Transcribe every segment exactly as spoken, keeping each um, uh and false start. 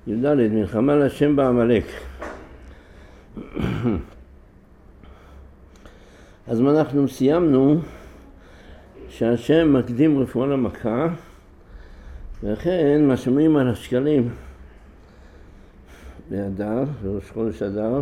י"ד, מלחמה להשם בעמלק. אז מה אנחנו סיימנו? שהשם מקדים רפואה למכה, ולכן משלמים על השקלים באדר, בראש חודש אדר,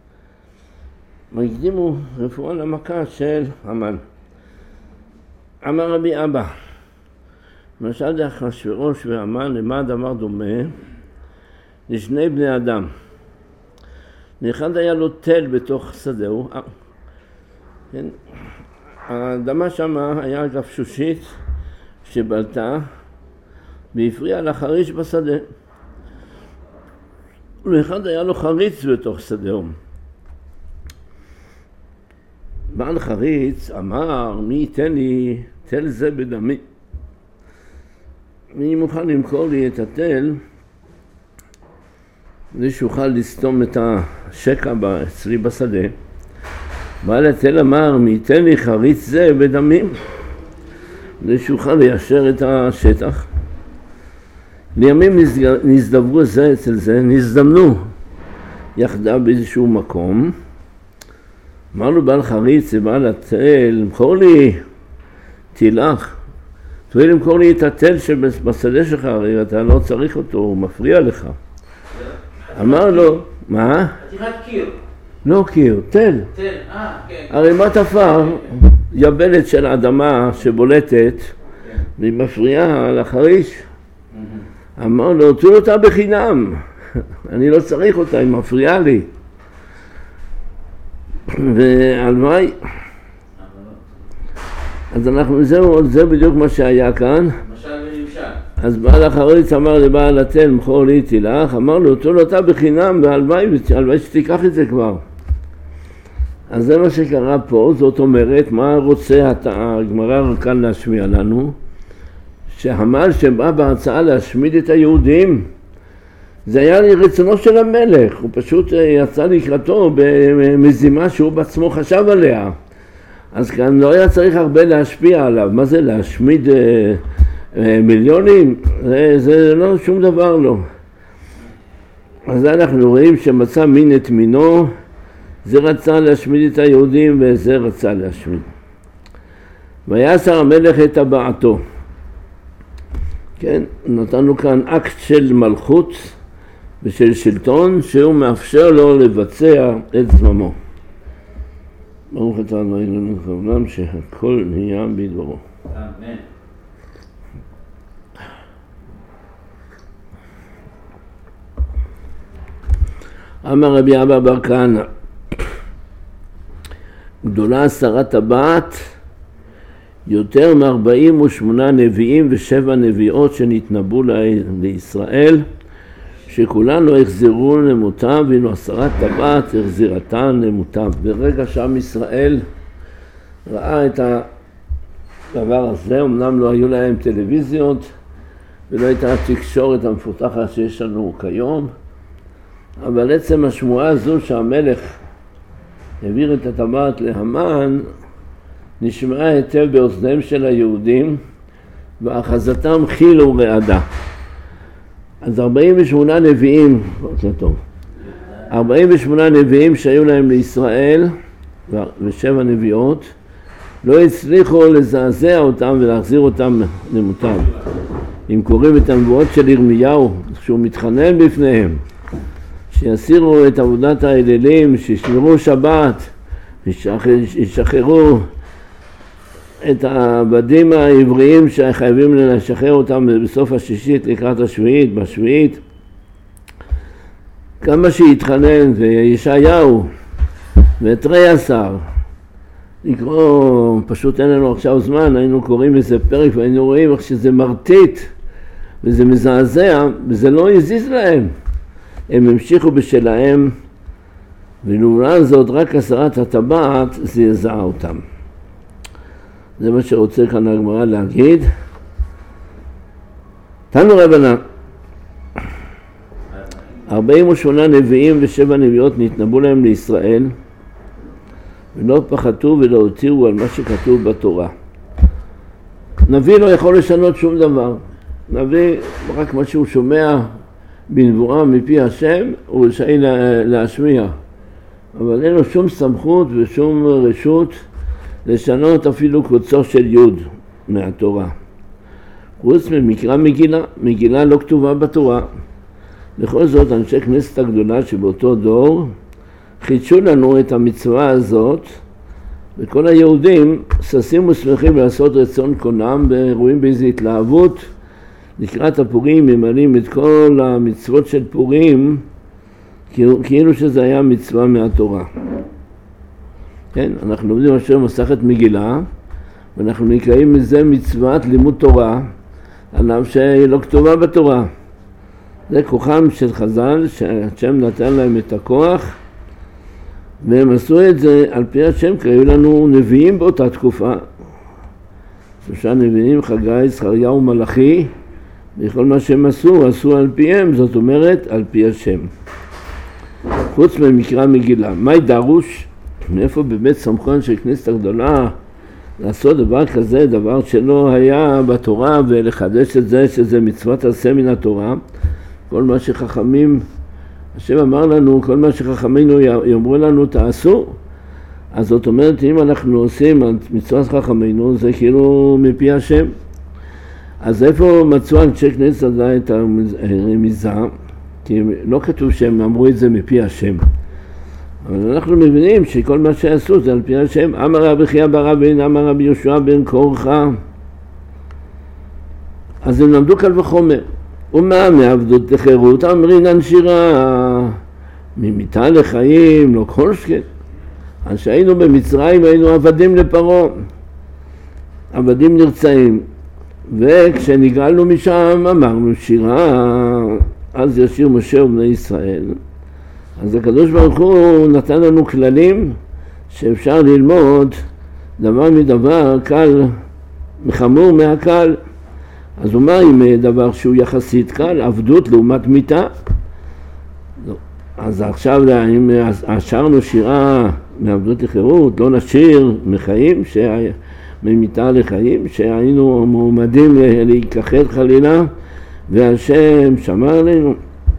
מקדימו רפואה למכה של המן. אמר רבי אבא, למשל אחשוורוש והמן, למה הדבר דומה? לשני בני אדם. לאחד היה לו תל בתוך שדהו, כן? האדמה שם היה גפשושית שבלטה והפריעה לחריש בשדה. לאחד היה לו חריץ בתוך שדהו. בעל חריץ אמר, מי ייתן לי תל זה בדמי? מי מוכן למכור לי את התל כדי שאוכל לסתום את השקע אצלי בשדה? בעל התל אמר, מי ייתן לי חריץ זה בדמים כדי שאוכל ליישר את השטח. לימים נזדברו זה אצל זה, נזדמנו יחדיו באיזשהו מקום. אמר לו בעל חריץ ובעל התל, מכור לי, תילך, תוכל למכור לי את התל שבשדה שלך, הרי אתה לא צריך אותו, הוא מפריע לך. אמר לו, מה? עתירת קיר. לא קיר, תל. תל, אה, כן. הרי מה תפר? יבלת של האדמה שבולטת והיא מפריעה לחריש. אמר לו, תול אותה בחינם, אני לא צריך אותה, היא מפריעה לי. והלוואי, אז אנחנו, זהו, זה בדיוק מה שהיה כאן. משל ונמשל. אז בעל החריץ אמר לבעל התל, מכור לי תילך, אמר לו, תול אותה בחינם, והלוואי, הלוואי שתיקח את זה כבר. אז זה מה שקרה פה, זאת אומרת, מה רוצה הגמרא כאן להשמיע לנו? שהמן שבא בהרצאה להשמיד את היהודים, זה היה רצונו של המלך, הוא פשוט יצא לקראתו במזימה שהוא בעצמו חשב עליה. אז כאן לא היה צריך הרבה להשפיע עליו. מה זה להשמיד אה, אה, מיליונים? זה, זה לא שום דבר לא. אז אנחנו רואים שמצא מין את מינו, זה רצה להשמיד את היהודים וזה רצה להשמיד. ויעשר המלך את טבעתו. כן, נתנו כאן אקט של מלכות ושל שלטון שהוא מאפשר לו לבצע את זממו. ברוך אתה אדוני אלוהינו לעולם שהכל נהיה בדברו. אמן. אמר רבי אבא בר כהנא, גדולה עשרה טבעת יותר מארבעים ושמונה נביאים ושבע נביאות שנתנבאו לישראל, שכולן לא החזירו למותם, ואילו עשרה טבעת החזירתן למותם. ברגע שעם ישראל ראה את הדבר הזה, אמנם לא היו להם טלוויזיות ולא הייתה התקשורת המפותחת שיש לנו כיום, אבל עצם השמועה הזו שהמלך העביר את הטבעת להמן נשמעה היטב באוזניהם של היהודים, ואחזתם חיל ורעדה. אז ארבעים ושמונה נביאים, זה טוב, ארבעים ושמונה נביאים שהיו להם לישראל ושבע נביאות לא הצליחו לזעזע אותם ולהחזיר אותם למותם. אם קוראים את הנבואות של ירמיהו שהוא מתחנן בפניהם שיסירו את עבודת האלילים, שישמרו שבת, ישחררו את העבדים העבריים שחייבים לשחרר אותם בסוף השישית לקראת השביעית, בשביעית. כמה שהתחנן וישעיהו ותרי עשר לקרוא, פשוט אין לנו עכשיו זמן, היינו קוראים איזה פרק והיינו רואים איך שזה מרטיט וזה מזעזע וזה לא יזיז להם. הם המשיכו בשלהם ולעומת זאת רק עשרת הטבעת זעזעה אותם. זה מה שרוצה כאן הגמרא להגיד. תנו רבנן, ארבעים ושמונה נביאים ושבע נביאות נתנבאו להם לישראל ולא פחתו ולא הותירו על מה שכתוב בתורה. נביא לא יכול לשנות שום דבר. נביא רק מה שהוא שומע בנבואה מפי השם הוא רשאי להשמיע, אבל אין לו שום סמכות ושום רשות לשנות אפילו קוצו של יוד מהתורה. חוץ ממקרא מגילה, מגילה לא כתובה בתורה. בכל זאת אנשי כנסת הגדולה שבאותו דור חידשו לנו את המצווה הזאת, וכל היהודים ששים ושמחים לעשות רצון קונם ורואים באיזו התלהבות לקראת הפורים, ממלאים את כל המצוות של פורים כאילו שזה היה מצווה מהתורה. כן, אנחנו לומדים עכשיו מסכת מגילה, ואנחנו נקראים מזה מצוות לימוד תורה, על אף שהיא לא כתובה בתורה. זה כוחם של חז"ל, שהשם נתן להם את הכוח, והם עשו את זה על פי השם, כי היו לנו נביאים באותה תקופה. שלושה נביאים, חגי, זכריה ומלאכי, וכל מה שהם עשו, עשו על פיהם, זאת אומרת על פי השם. חוץ ממקרא מגילה, מהי דרוש? מאיפה באמת סמכות של כנסת הגדולה לעשות דבר כזה, דבר שלא היה בתורה, ולחדש את זה שזה מצוות עשה מן התורה? כל מה שחכמים, השם אמר לנו, כל מה שחכמינו יאמרו לנו תעשו. אז זאת אומרת, אם אנחנו עושים מצוות חכמינו, זה כאילו מפי השם. אז איפה מצאו אנשי כנסת הגדולה את הרמיזה? כי לא כתוב שהם אמרו את זה מפי השם. אבל אנחנו מבינים שכל מה שעשו זה על פי השם. אמר רבי חייא בר אבן, אמר רבי יהושע בן קורחה. אז הם למדו קל וחומר. ומה מעבדות לחירות? אמרינן שירה ממיתה לחיים, לא כל שכן. אז שהיינו במצרים היינו עבדים לפרעה, עבדים נרצעים, וכשנגאלנו משם אמרנו שירה, אז ישיר משה ובני ישראל. אז הקדוש ברוך הוא נתן לנו כללים שאפשר ללמוד דבר מדבר, קל מחמור מהקל. אז הוא מה עם דבר שהוא יחסית קל, עבדות לעומת מיתה? אז עכשיו אם שרנו שירה מעבדות לחירות, לא נשיר מחיים, ממיתה לחיים, שהיינו מועמדים להיכחד חלילה, והשם שמר עלינו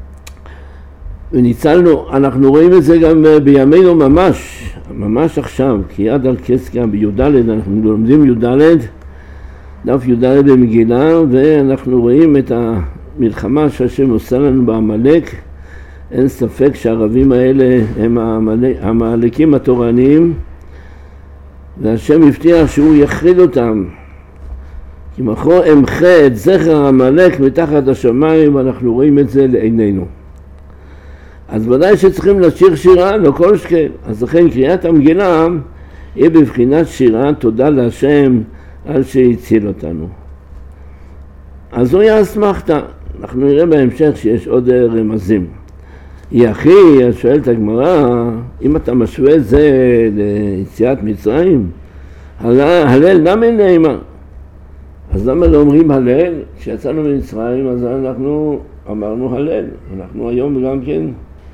וניצלנו. אנחנו רואים את זה גם בימינו ממש, ממש עכשיו, כי עד על קסקיה בי"ד, אנחנו לומדים י"ד, דף י"ד במגילה, ואנחנו רואים את המלחמה שהשם עושה לנו בעמלק. אין ספק שהערבים האלה הם העמלקים התורניים, והשם הבטיח שהוא יכריד אותם. כי מחר אמחה את זכר עמלק מתחת השמיים, ואנחנו רואים את זה לעינינו. אז ודאי שצריכים לשיר שירה, לא כל שכן. אז לכן קריאת המגילה היא בבחינת שירה, תודה להשם על שהציל אותנו. אז זוהי האסמכתה. אנחנו נראה בהמשך שיש עוד רמזים. היא אחי, שואלת הגמרא, אם אתה משווה את זה ליציאת מצרים, הלל למה נאמר? אז למה לא אומרים הלל? כשיצאנו ממצרים אז אנחנו אמרנו הלל. אנחנו היום גם כן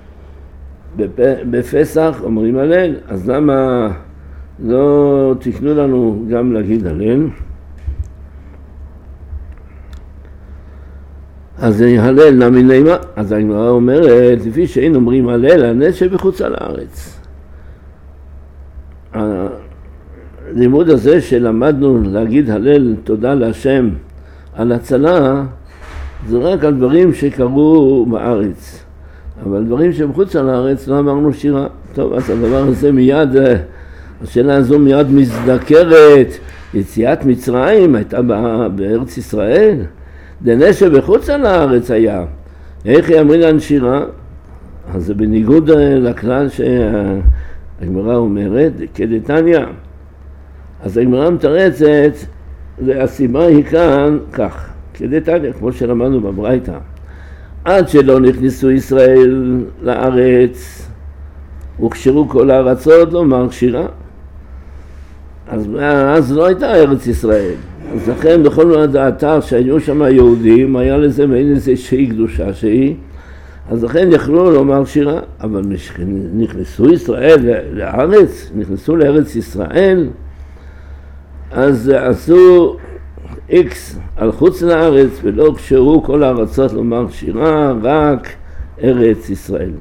בפסח אומרים הלל, אז למה לא תקנו לנו גם להגיד הלל? אז הלל נמי נאמר, אז הגמרא אומרת, לפי שאין אומרים הלל, הנס שבחוץ על הארץ. הלימוד הזה שלמדנו להגיד הלל, תודה להשם על הצלה, זה רק על דברים שקרו בארץ. אבל דברים שבחוץ על הארץ לא אמרנו שירה. טוב, אז הדבר הזה מיד, השאלה הזו מיד מזדקרת. יציאת מצרים הייתה בארץ ישראל. דנס שבחוץ על הארץ היה. איך יאמרים לנו שירה? אז זה בניגוד לכלל שהגמרא אומרת, כדתניא. אז הגמרא מתרצת, והסיבה היא כאן כך, כדתניא, כמו שלמדנו בברייתא. עד שלא נכנסו ישראל לארץ, הוכשרו כל הארצות לומר שירה. אז, אז לא הייתה ארץ ישראל. אז לכן בכל האתר שהיו שם יהודים, היה לזה מעין איזה שהיא קדושה שהיא, אז לכן יכלו לומר שירה. אבל נכנסו ישראל לארץ, נכנסו לארץ ישראל, אז עשו איקס על חוץ לארץ, ולא כשרו כל הארצות לומר שירה, רק ארץ ישראל.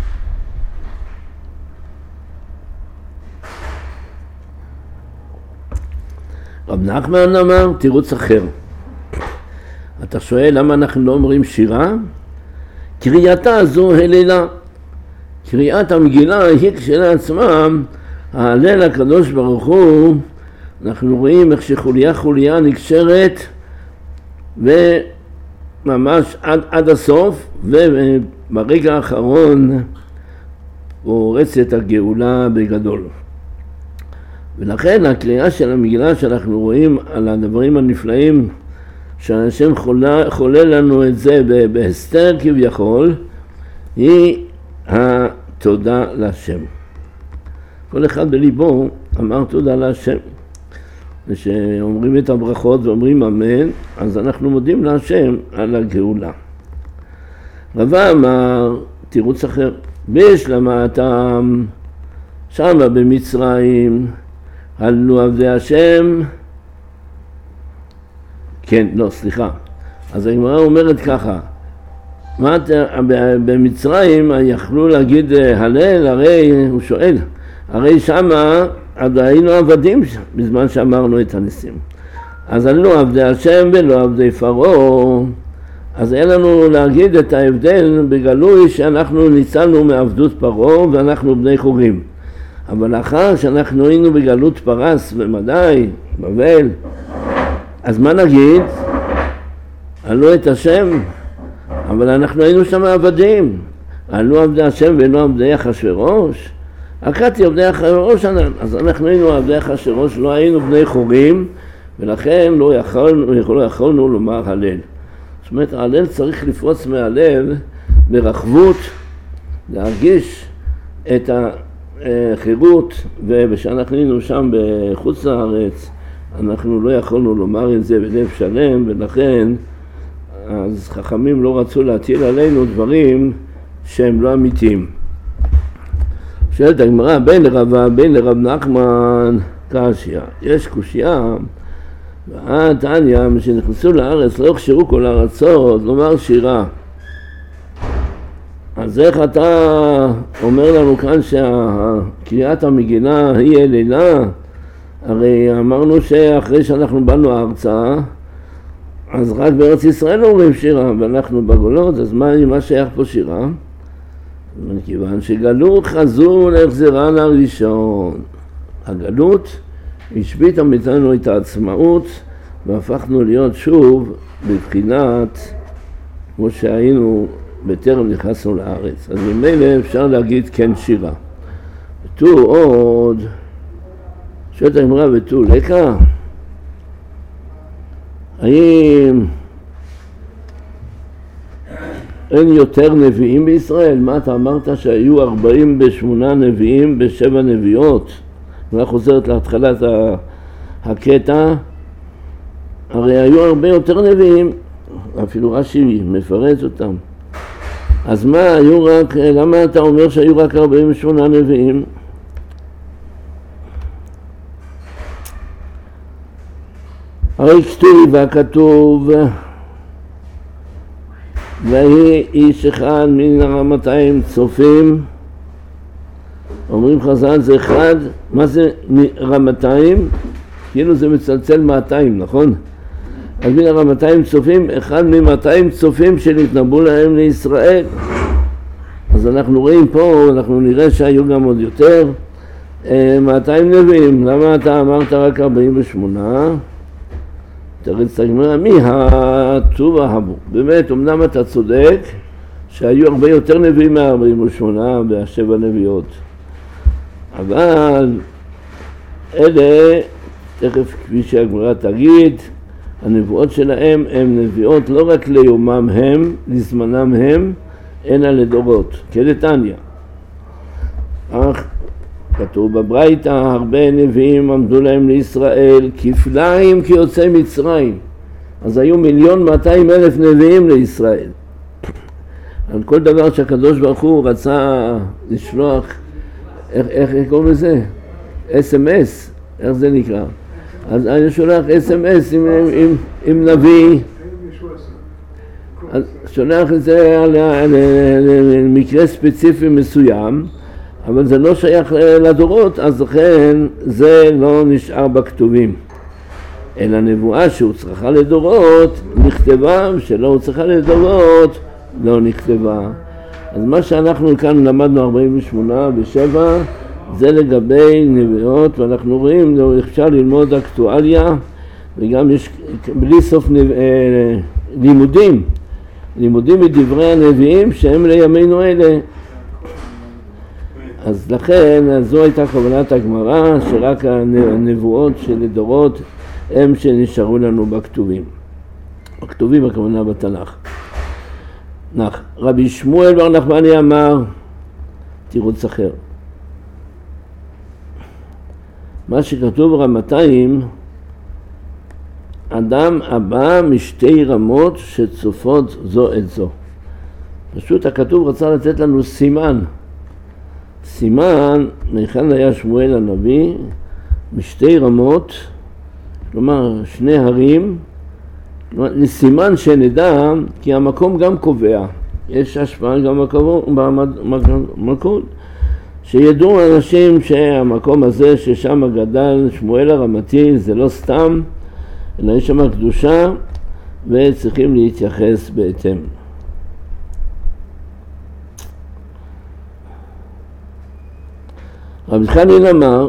רב נחמן אמר תירוץ אחר. אתה שואל למה אנחנו לא אומרים שירה? קריאתה הזו הלילה. קריאת המגילה היא כשלעצמה ההלל הקדוש ברוך הוא. אנחנו רואים איך שחוליה חוליה נקשרת וממש עד, עד הסוף, וברגע האחרון פורצת הגאולה בגדול. ולכן הקריאה של המגילה שאנחנו רואים על הדברים הנפלאים שהשם חולה, חולה לנו את זה בהסתר כביכול, היא התודה להשם. כל אחד בליבו אמר תודה להשם. ושאומרים את הברכות ואומרים אמן, אז אנחנו מודים להשם על הגאולה. רבא אמר תירוץ אחר. בהשלמתם שמה במצרים הללו עבדי השם. כן, לא, סליחה. אז הגמרא אומרת ככה, מה במצרים יכלו להגיד הלל? הרי הוא שואל, הרי שמה עד היינו עבדים בזמן שאמרנו את הניסים. אז הללו עבדי השם ולא עבדי פרעה. אז אין לנו להגיד את ההבדל בגלוי שאנחנו ניצלנו מעבדות פרעה ואנחנו בני חורים. אבל לאחר שאנחנו היינו בגלות פרס ומדי, בבל, אז מה נגיד? עלו את השם, אבל אנחנו היינו שם עבדים. עלו עבדי השם ולא עבדי אחשוורוש. הקראתי עבדי אחשוורוש, אז אנחנו היינו עבדי אחשוורוש, לא היינו בני חורים, ולכן לא יכולנו, לא יכולנו לומר הלל. זאת אומרת, ההלל צריך לפרוץ מהלב ברחבות, להרגיש את החירות, ובשאנחנו היינו שם בחוץ לארץ, אנחנו לא יכולנו לומר את זה בלב שלם, ולכן אז חכמים לא רצו להטיל עלינו דברים שהם לא אמיתיים. שואלת הגמרא, בין לרבא, בין לרב נחמן קשיא. יש קושיה, והתניא, משנכנסו לארץ לא הכשירו כל הארצות לומר שירה. אז איך אתה אומר לנו כאן שקריאת המגילה היא אלילה? הרי אמרנו שאחרי שאנחנו באנו ארצה, אז רק בארץ ישראל אומרים שירה, ואנחנו בגולות, אז מה, מה שייך פה שירה? מכיוון שגלו חזו להחזרן הראשון. הגלות השביתה מאיתנו את העצמאות, והפכנו להיות שוב בבחינת כמו שהיינו בטרם נכנסנו לארץ. אז ממילא אפשר להגיד כן שירה. ותו עוד, שואלת הגמרא ותו לקה, האם אין יותר נביאים בישראל? מה אתה אמרת שהיו ארבעים ושמונה נביאים בשבע נביאות? אני חוזרת להתחלת הקטע, הרי היו הרבה יותר נביאים, אפילו רש"י מפרט אותם. אז מה, היו רק, למה אתה אומר שהיו רק ארבעים ושמונה נביאים? הרי כתוב והכתוב ויהי איש אחד מן הרמתיים צופים. אומרים חז"ל זה אחד, מה זה רמתיים? כאילו זה מצלצל מאתיים, נכון? אז מן הרמתיים צופים, אחד ממאתיים צופים שנתנבאו להם לישראל. אז אנחנו רואים פה, אנחנו נראה שהיו גם עוד יותר מאתיים נביאים. למה אתה אמרת רק ארבעים ושמונה? תרץ הגמרא, מי הטוב ההבו? באמת, אמנם אתה צודק שהיו הרבה יותר נביאים מה-ארבעים ושמונה והשבע נביאות. אבל אלה, תכף כפי שהגמרא תגיד, הנבואות שלהם הן נביאות לא רק ליומם הם, לזמנם הם, אלא לדורות, כדתניא. אך כתוב בברייתא, הרבה נביאים עמדו להם לישראל כפליים כיוצאי מצרים. אז היו מיליון מאתיים אלף נביאים לישראל. על כל דבר שהקדוש ברוך הוא רצה לשלוח, איך, איך קוראים לזה? אס אם אס, איך זה נקרא? אז אני שולח אס אם אס עם, עם, עם נביא, אז שולח את זה על, על, על מקרה ספציפי מסוים, אבל זה לא שייך לדורות, אז לכן זה לא נשאר בכתובים. אלא נבואה שהוא צריכה לדורות נכתבה, ושלא הוא צריכה לדורות לא נכתבה. אז מה שאנחנו כאן למדנו ארבעים ושמונה ושבע זה לגבי נביאות, ואנחנו רואים, אפשר ללמוד אקטואליה, וגם יש בלי סוף נב... לימודים, לימודים מדברי הנביאים שהם לימינו אלה. אז לכן, זו הייתה כוונת הגמרא, שרק הנבואות שלדורות הם שנשארו לנו בכתובים. בכתובים הכוונה בתנ"ך. נח. רבי שמואל בר נחמני אמר, תירוץ אחר. מה שכתוב ברמתיים, אדם הבא משתי רמות שצופות זו את זו. פשוט הכתוב רצה לתת לנו סימן. סימן, מכאן היה שמואל הנביא, משתי רמות, כלומר שני הרים, לסימן שנדע, כי המקום גם קובע. יש השפעה גם במקום, שידעו אנשים שהמקום הזה ששם גדל שמואל הרמתי זה לא סתם, אלא יש שם קדושה וצריכים להתייחס בהתאם. רבי חנין אמר,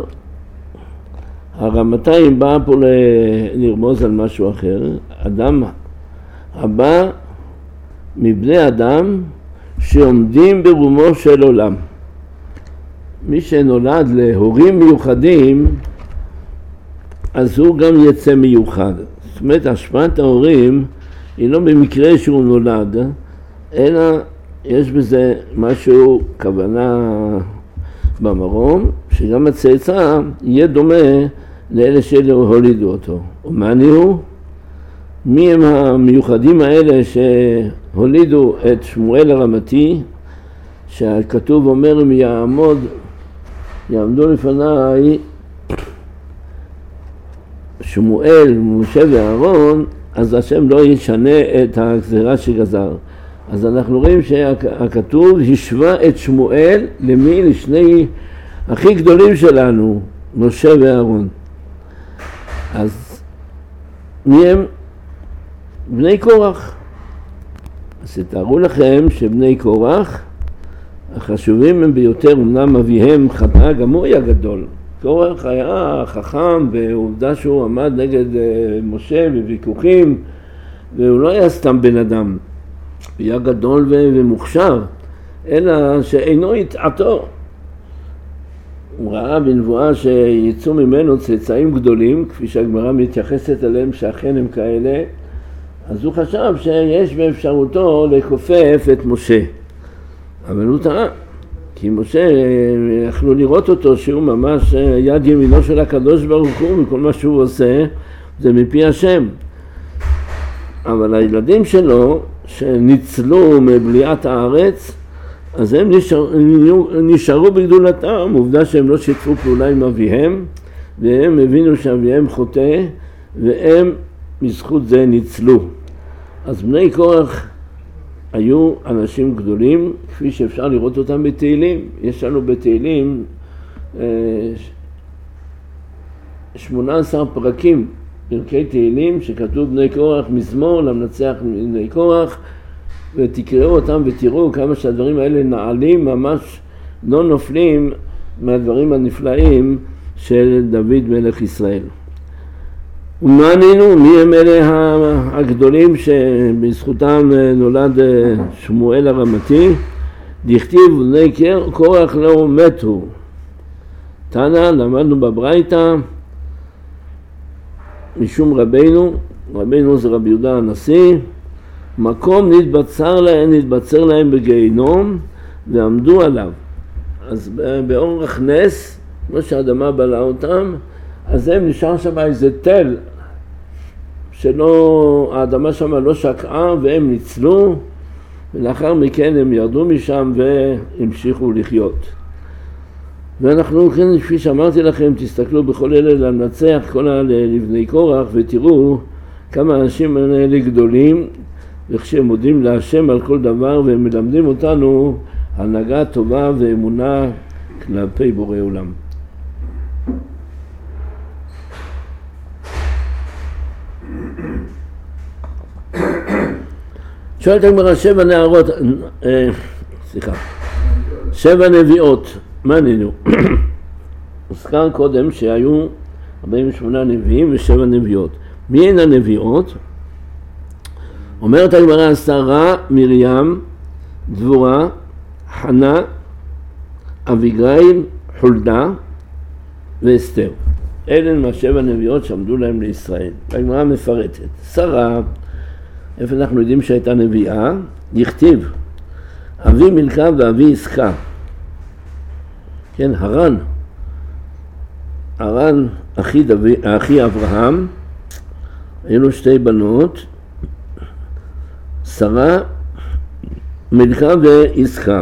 הרמתיים בא פה לרמוז על משהו אחר, אדם הבא מבני אדם שעומדים ברומו של עולם. מי שנולד להורים מיוחדים, אז הוא גם יצא מיוחד. זאת אומרת, השפעת ההורים היא לא במקרה שהוא נולד, אלא יש בזה משהו, כוונה במרום, שגם הצאצא יהיה דומה לאלה שהולידו אותו. ומעני הוא? מי הם המיוחדים האלה שהולידו את שמואל הרמתי, שהכתוב אומר אם יעמוד, יעמדו לפניי שמואל, משה ואהרון, אז השם לא ישנה את הגזירה שגזר. אז אנחנו רואים שהכתוב השווה את שמואל למי? לשני הכי גדולים שלנו, משה ואהרון. אז מי הם? בני קורח. אז תארו לכם שבני קורח החשובים הם ביותר, אמנם אביהם חטא, גם הוא היה גדול. קורח היה חכם, ועובדה שהוא עמד נגד משה בוויכוחים, והוא לא היה סתם בן אדם. הוא היה גדול ומוכשר, אלא שאינו יתעתו. הוא ראה בנבואה שיצאו ממנו צאצאים גדולים, כפי שהגמרא מתייחסת אליהם שאכן הם כאלה, אז הוא חשב שיש באפשרותו לכופף את משה. אבל הוא טעה, כי משה, יכלו לראות אותו שהוא ממש יד ימינו של הקדוש ברוך הוא, וכל מה שהוא עושה זה מפי השם. אבל הילדים שלו שניצלו מבליעת הארץ, אז הם נשאר, נשארו בגדולתם, עובדה שהם לא שיתפו פעולה עם אביהם, והם הבינו שאביהם חוטא, והם מזכות זה ניצלו. אז בני קורח היו אנשים גדולים, כפי שאפשר לראות אותם בתהילים. יש לנו בתהילים שמונה עשר פרקים, פרקי תהילים, שכתוב בני קורח מזמור למנצח בני קורח, ותקראו אותם ותראו כמה שהדברים האלה נעלים, ממש לא נופלים מהדברים הנפלאים של דוד מלך ישראל. ומה ענינו? מי הם אלה הגדולים שבזכותם נולד שמואל הרמתי? דכתיב בני קורח לא מתו. תנא, למדנו בברייתא, משום רבינו, רבינו זה רבי יהודה הנשיא, מקום נתבצר להם, נתבצר להם בגיהינום ועמדו עליו. אז באורך נס, כמו שהאדמה בלעה אותם, אז הם נשאר שם איזה תל, שלא, האדמה שם לא שקעה והם ניצלו, ולאחר מכן הם ירדו משם והמשיכו לחיות. ואנחנו, כן, כפי שאמרתי לכם, תסתכלו בכל אלה לנצח כל לבני קורח ותראו כמה אנשים האלה גדולים, וכשהם מודים להשם על כל דבר והם מלמדים אותנו הנהגה טובה ואמונה כלפי בורא עולם. שואלת הגמרא, שבע נערות, אה, סליחה, שבע נביאות, מה ענינו? הוזכר קודם שהיו ארבעים ושמונה נביאים ושבע נביאות. מי הן הנביאות? אומרת הגמרא, שרה, מרים, דבורה, חנה, אביגיל, חולדה ואסתר. אלה הן השבע נביאות שעמדו להם לישראל. הגמרא מפרטת. שרה, איפה אנחנו יודעים שהייתה נביאה? יכתיב, אבי מלכה ואבי עסקה. כן, הרן, הרן אחי, דוד, אחי אברהם, היו לו שתי בנות, שרה, מלכה ועסקה.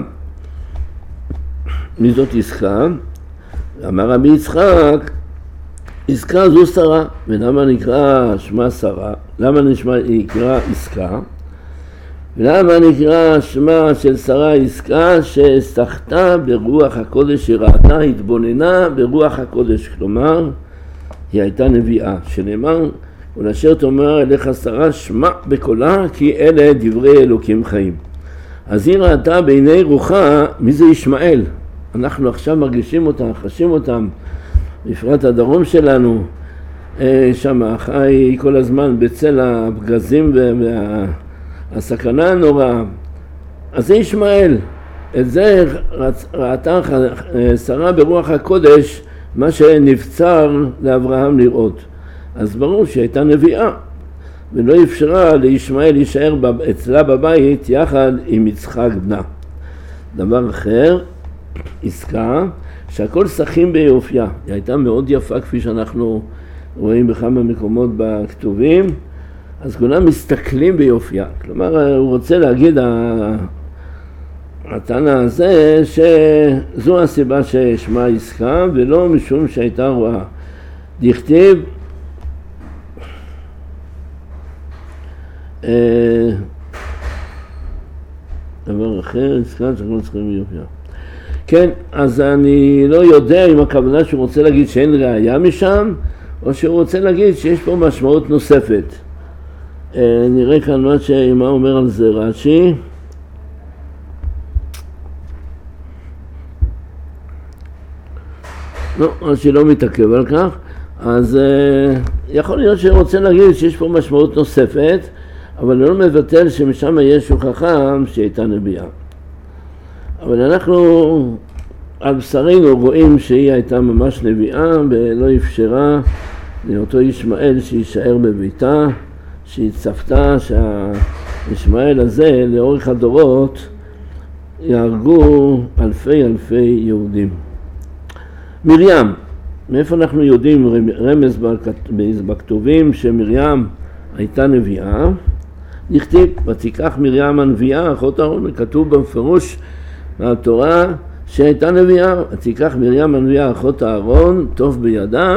מי זאת עסקה? אמר רבי יצחק, עסקה זו שרה. ולמה נקרא שמה שרה? למה נשמע, נקרא עסקה? ולמה נקרא שמה של שרה עסקה? ששחתה ברוח הקודש, שראתה, התבוננה ברוח הקודש. כלומר, היא הייתה נביאה, שנאמר, ולאשר תאמר אליך שרה שמע בקולה, כי אלה דברי אלוקים חיים. אז היא ראתה בעיני רוחה, מי זה ישמעאל? אנחנו עכשיו מרגישים אותם, חשים אותם, בפרט הדרום שלנו, שם חי כל הזמן בצל הפגזים והסכנה הנוראה. אז זה ישמעאל, את זה ראתה שרה ברוח הקודש, מה שנבצר לאברהם לראות. אז ברור שהייתה נביאה, ולא אפשרה לישמעאל להישאר אצלה בבית יחד עם יצחק בנה. דבר אחר, עסקה, שהכל שחים ביופייה. היא הייתה מאוד יפה, כפי שאנחנו רואים בכמה מקומות בכתובים, אז כולם מסתכלים ביופייה. כלומר, הוא רוצה להגיד, התנא הזה, שזו הסיבה ששמה עסקה, ולא משום שהייתה רואה. דכתיב, דבר אחר, עסקה שהכל שחים ביופייה. כן, אז אני לא יודע אם הכוונה שהוא רוצה להגיד שאין ראיה משם, או שהוא רוצה להגיד שיש פה משמעות נוספת. נראה כאן מה, ש... מה אומר על זה רש"י. לא, רש"י לא מתעכב על כך. אז יכול להיות שהוא רוצה להגיד שיש פה משמעות נוספת, אבל לא מבטל שמשם יש הוכחה שהייתה נביאה. אבל אנחנו על בשרנו רואים שהיא הייתה ממש נביאה ולא אפשרה לאותו ישמעאל שישאר בביתה, שהיא צפתה שהישמעאל הזה לאורך הדורות יהרגו אלפי אלפי יהודים. מרים, מאיפה אנחנו יודעים רמז בכתובים שמרים הייתה נביאה? נכתיב, ותיקח מרים הנביאה אחות אהרון, כתוב במפרוש מהתורה שהייתה נביאה. ותיקח מרים הנביאה אחות אהרון, טוב בידה,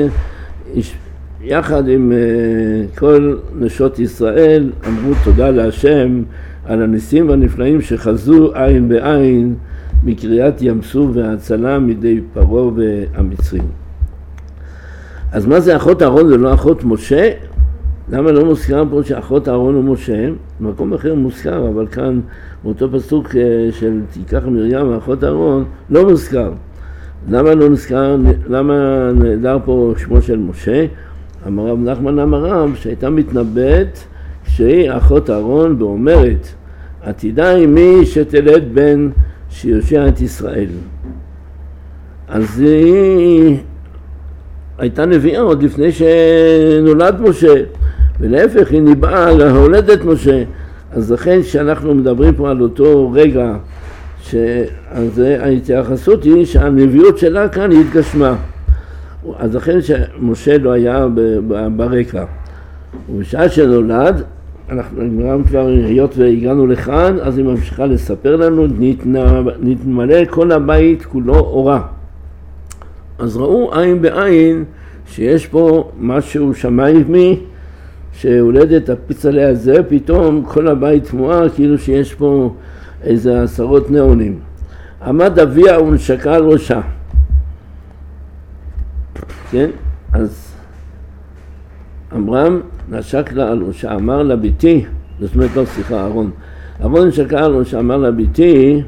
ויחד עם כל נשות ישראל אמרו תודה להשם על הניסים והנפלאים שחזו עין בעין בקריאת ים סוף וההצלה מידי פרעה והמצרים. אז מה זה אחות אהרון ולא אחות משה? למה לא מוזכר פה שאחות אהרון הוא משה? במקום אחר מוזכר, אבל כאן באותו פסוק של תיקח מרים ואחות אהרון לא מוזכר. למה לא מוזכר? למה נהדר פה שמו של משה? אמר רב נחמן אמר רב שהייתה מתנבאת כשהיא אחות אהרון ואומרת עתידה עמי שתלד בן שיושיע את ישראל. אז היא הייתה נביאה עוד לפני שנולד משה, ולהפך היא ניבאה להולדת משה. אז לכן שאנחנו מדברים פה על אותו רגע, אז ההתייחסות היא שהנביאות שלה כאן התגשמה. אז לכן שמשה לא היה ברקע. ובשעה שנולד, אנחנו כבר היות והגענו לכאן, אז היא ממשיכה לספר לנו, נתמלא כל הבית כולו אורה. אז ראו עין בעין שיש פה משהו שמיימי, שהולדת הפיצלה הזה, פתאום כל הבית מואר כאילו שיש פה איזה עשרות נאונים. עמד אביה ונשקה על ראשה. כן? אז אברהם נשק לה על ראשה, אמר לה ביתי, זאת אומרת לא סליחה, אהרון. אהרון נשקה על ראשה, אמר לה ביתי,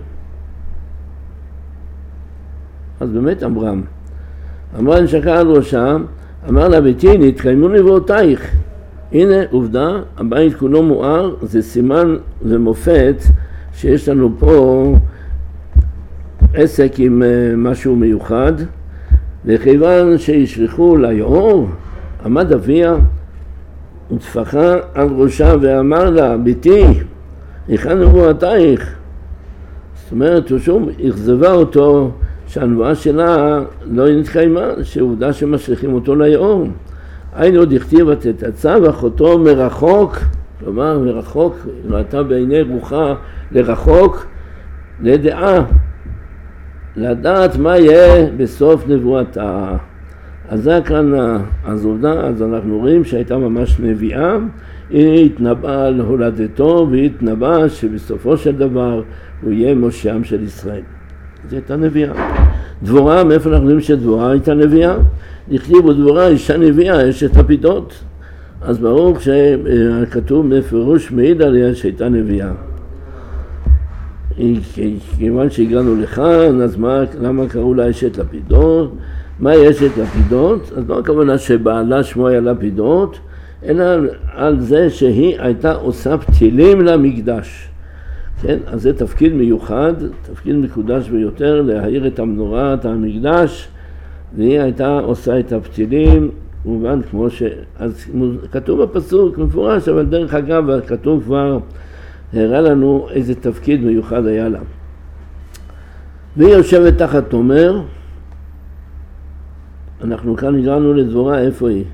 אז באמת אברהם. אמרה נשקה על ראשה, אמר לה ביתי, נתקיימו נבואותייך. הנה עובדה, הבית כולו מואר, זה סימן ומופת שיש לנו פה עסק עם משהו מיוחד, וכיוון שישלחו ליאור, עמד אביה וטפחה על ראשה ואמר לה, ביתי, היכן נבואתייך? זאת אומרת, הוא שוב אכזבה אותו שהנבואה שלה לא נתקיימה, שעובדה שמשליכים אותו ליאור. היינו דכתיב ותצא ואחותו מרחוק, כלומר מרחוק, ראתה בעיני רוחה לרחוק, לדעה, לדעת מה יהיה בסוף נבואתה. אז זה כאן, אז עובדה, אז אנחנו רואים שהייתה ממש נביאה, היא התנבאה על הולדתו והיא התנבאה שבסופו של דבר הוא יהיה מושיעם של ישראל. זו הייתה נביאה. דבורה, מאיפה אנחנו יודעים שדבורה הייתה נביאה? נכתיבו דבורה אישה נביאה, אשת לפידות. אז ברור שכתוב בפירוש מעיד עליה שהייתה נביאה. כיוון שהגענו לכאן, אז מה, למה קראו לה אשת לפידות? מה היא אשת לפידות? אז לא הכוונה שבעלה שמו היה לפידות, אלא על זה שהיא הייתה עושה פתילים למקדש. כן? אז זה תפקיד מיוחד, תפקיד מקודש ביותר, להאיר את המנורה, את המקדש, והיא הייתה עושה את הפתילים, מובן כמו ש... אז כתוב בפסוק מפורש, אבל דרך אגב, כתוב כבר, הראה לנו איזה תפקיד מיוחד היה לה. והיא יושבת תחת תומר, אנחנו כאן הגענו לדבורה, איפה היא?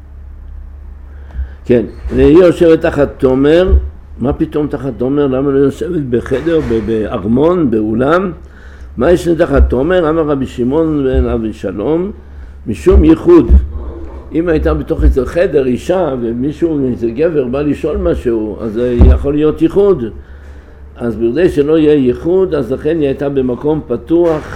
כן, והיא יושבת תחת תומר, מה פתאום תחת תומר? למה לא יושבת בחדר, בארמון, באולם? מה יש תחת תומר? אמר רבי שמעון בן אבי שלום, משום ייחוד. אם הייתה בתוך איזה חדר אישה ומישהו, איזה גבר בא לשאול משהו, אז זה יכול להיות ייחוד. אז בכדי שלא יהיה ייחוד, אז לכן היא הייתה במקום פתוח,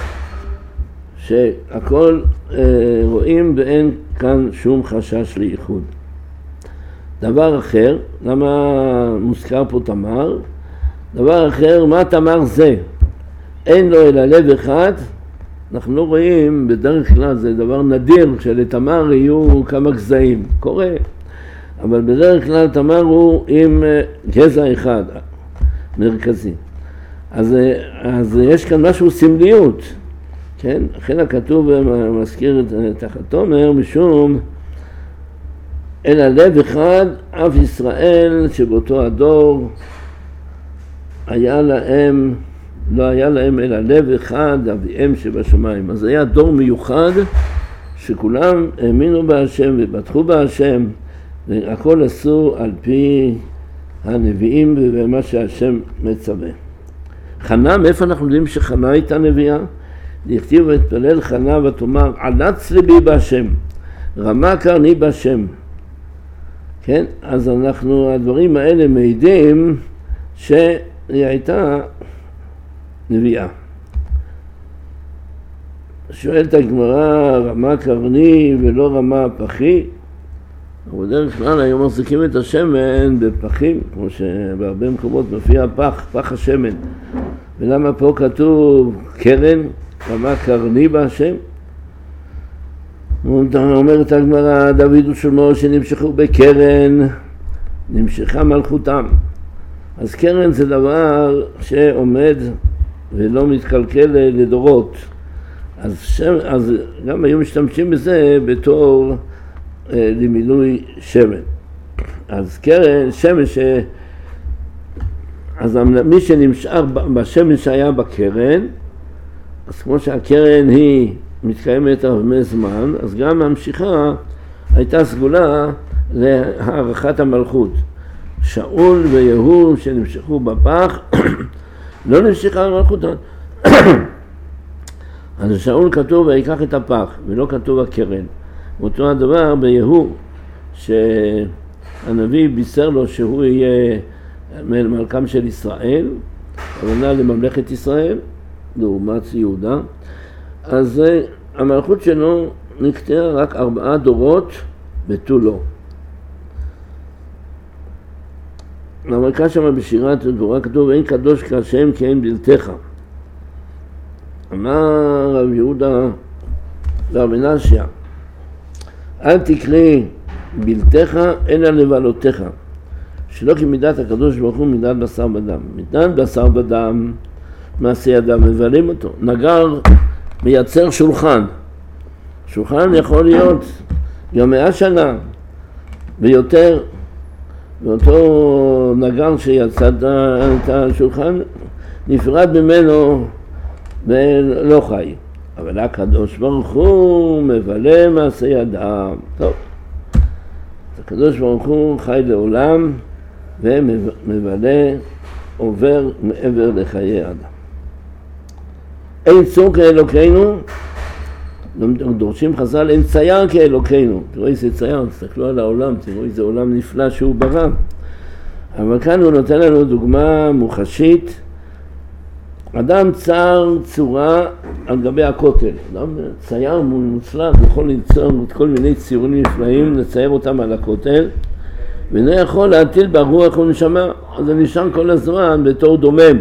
שהכל אה, רואים ואין כאן שום חשש לייחוד. דבר אחר, למה מוזכר פה תמר? דבר אחר, מה תמר זה? אין לו אלא לב אחד, אנחנו לא רואים, בדרך כלל זה דבר נדיר, שלתמר יהיו כמה גזעים, קורה, אבל בדרך כלל תמר הוא עם גזע אחד, מרכזי. אז, אז יש כאן משהו סמליות, כן? לכן הכתוב מזכיר תחת תומר, משום אלא לב אחד, אף ישראל שבאותו הדור היה להם, לא היה להם אלא לב אחד, אביהם שבשמיים. אז היה דור מיוחד שכולם האמינו בהשם ובטחו בהשם, והכל עשו על פי הנביאים ומה שהשם מצווה. חנה, מאיפה אנחנו יודעים שחנה הייתה נביאה? דכתיב ותפלל חנה ותאמר, עלץ ליבי בהשם, רמה קרני בהשם. כן? אז אנחנו, הדברים האלה מעידים שהיא הייתה נביאה. שואלת הגמרא, רמה קרני ולא רמה פחי? אבל בדרך כלל היום מחזיקים את השמן בפחים, כמו שבהרבה מקומות מופיע פח, פח השמן. ולמה פה כתוב קרן, רמה קרני בהשם? אומרת הגמרא, דוד ושלמה שנמשכו בקרן, נמשכה מלכותם. אז קרן זה דבר שעומד ולא מתקלקל לדורות. אז, שם, אז גם היו משתמשים בזה בתור אה, למילוי שמן. אז קרן, שמן ש... אז מי שנמשך בשמן שהיה בקרן, אז כמו שהקרן היא מתקיימת הרבה זמן, אז גם המשיכה הייתה סגולה להערכת המלכות. שאול ויהוא שנמשכו בפח, לא נמשכה המלכות. אז שאול כתוב ויקח את הפח, ולא כתוב הקרן. אותו הדבר ביהוא, שהנביא בישר לו שהוא יהיה מלכם של ישראל, הכוונה לממלכת ישראל, לעומת יהודה, אז המלכות שלו נקטעה רק ארבעה דורות ותו לא. המלכה שם בשירת הדבורה כתוב, אין קדוש כהשם כי אין בלתך. אמר רב יהודה רב מנשיה, אל תקרא בלתך אלא לבלותיך, שלא כמידת הקדוש ברוך הוא מידת בשר בדם. מידת בשר בדם, מעשה ידיו מבלים אותו. נגר מייצר שולחן. שולחן יכול להיות גם מאה שנה ויותר. ואותו נגר שיצא את השולחן נפרד ממנו ולא חי. אבל הקדוש ברוך הוא מבלה מעשה ידיו. טוב, הקדוש ברוך הוא חי לעולם ומבלה, עובר מעבר לחיי אדם. אין צור כאלוקינו, דורשים חז"ל, אין צייר כאלוקינו. תראו איזה צייר, תסתכלו על העולם, תראו איזה עולם נפלא שהוא ברא. אבל כאן הוא נותן לנו דוגמה מוחשית. אדם צר צורה על גבי הכותל. אדם צייר מוצלח, יכול ליצור כל מיני ציורים נפלאים, לצייר אותם על הכותל, ואינו יכול להטיל ברוח ונשמה, אז זה נשאר כל הזמן בתור דומם.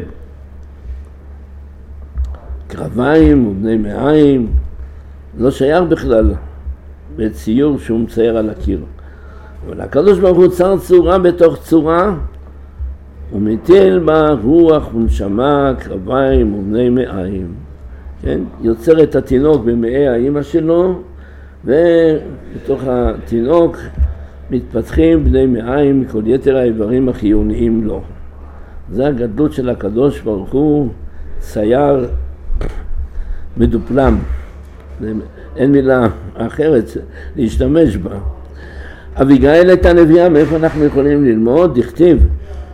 קרביים ובני מעיים, לא שייך בכלל בציור שהוא מצייר על הקיר. אבל הקדוש ברוך הוא צר צורה בתוך צורה, הוא מטיל בה רוח ונשמה, קרביים ובני מעיים. כן? יוצר את התינוק במעי האמא שלו, ובתוך התינוק מתפתחים בני מעיים מכל יתר האיברים החיוניים לו. זה הגדלות של הקדוש ברוך הוא, צייר מדופלם. אין מילה אחרת להשתמש בה. אביגיל הייתה נביאה, מאיפה אנחנו יכולים ללמוד? דכתיב.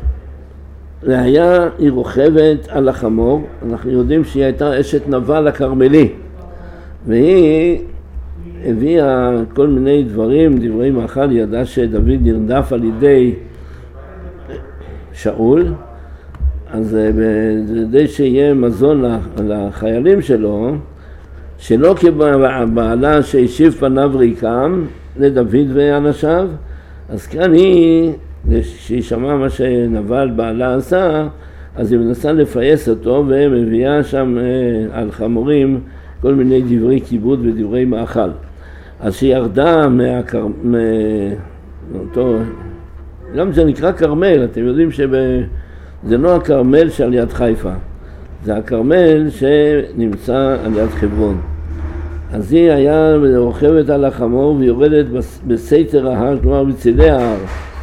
והיה היא רוכבת על החמור, אנחנו יודעים שהיא הייתה אשת נבל הכרמלי, והיא הביאה כל מיני דברים, דברי מאכל, ידעה שדוד נרדף על ידי שאול, אז כדי שיהיה מזון לחיילים שלו, שלא כבעלה שהשיב פניו ריקם לדוד ואנשיו, אז כאן היא, כשהיא שמעה מה שנבל בעלה עשה, אז היא מנסה לפייס אותו ומביאה שם על חמורים כל מיני דברי כיבוד ודברי מאכל. אז שהיא ירדה מהקר... מאותו... גם זה נקרא קרמל, אתם יודעים שזה לא הקרמל שעל יד חיפה, זה הקרמל שנמצא על יד חברון. אז היא היה רוכבת על החמור ויורדת בסתר ההר, כלומר בצידי ההר.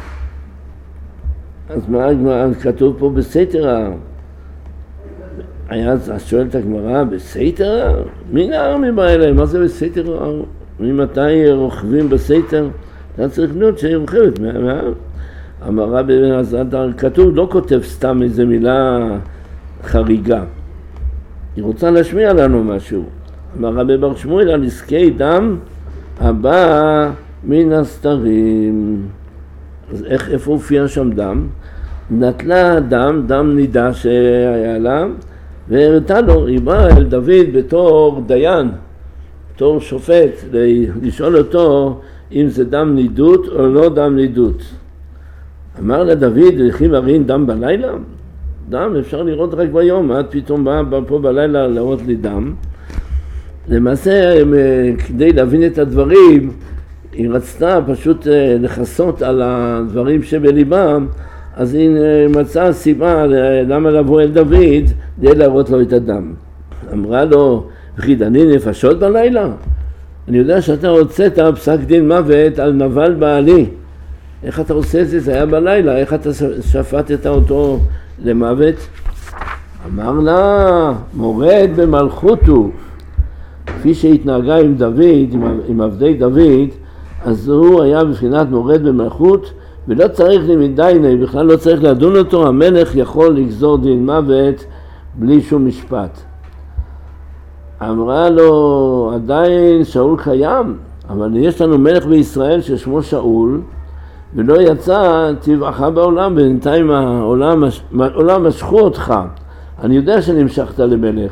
אז מה כתוב פה בסתר ההר? היה, אז שואלת הגמרא, בסתר ההר? מי נהר מבא אליהם? מה זה בסתר ההר? ממתי רוכבים בסתר? אתה צריך להיות שהיא רוכבת מההר. אמר רבי, אז כתוב, לא כותב סתם איזה מילה חריגה. היא רוצה להשמיע לנו משהו. אמר רבי בר שמואל, על עסקי דם הבא מן הסתרים. אז איך, איפה הופיע שם דם? נטלה דם, דם נידה שהיה לה, והראתה לו, היא באה אל דוד בתור דיין, בתור שופט, לשאול אותו אם זה דם נידות או לא דם נידות. אמר לה דוד, וכי מראים דם בלילה? דם אפשר לראות רק ביום, את פתאום באה פה בלילה לראות לי דם. למעשה, כדי להבין את הדברים, היא רצתה פשוט לחסות על הדברים שבליבם, אז היא מצאה סיבה למה לבוא אל דוד, כדי להראות לו את הדם. אמרה לו, וכי דני נפשות בלילה? אני יודע שאתה הוצאת פסק דין מוות על נבל בעלי. איך אתה עושה את זה? זה היה בלילה, איך אתה שפטת אותו למוות? אמר לה, מורד במלכות הוא. כפי שהתנהגה עם דוד, עם, עם עבדי דוד, אז הוא היה בבחינת מורד במלכות, ולא צריך למדייני, בכלל לא צריך לדון אותו, המלך יכול לגזור דין מוות בלי שום משפט. אמרה לו, עדיין שאול קיים, אבל יש לנו מלך בישראל ששמו שאול, ולא יצא טבעך בעולם, בינתיים העולם, העולם משכו אותך. אני יודע שנמשכת למלך,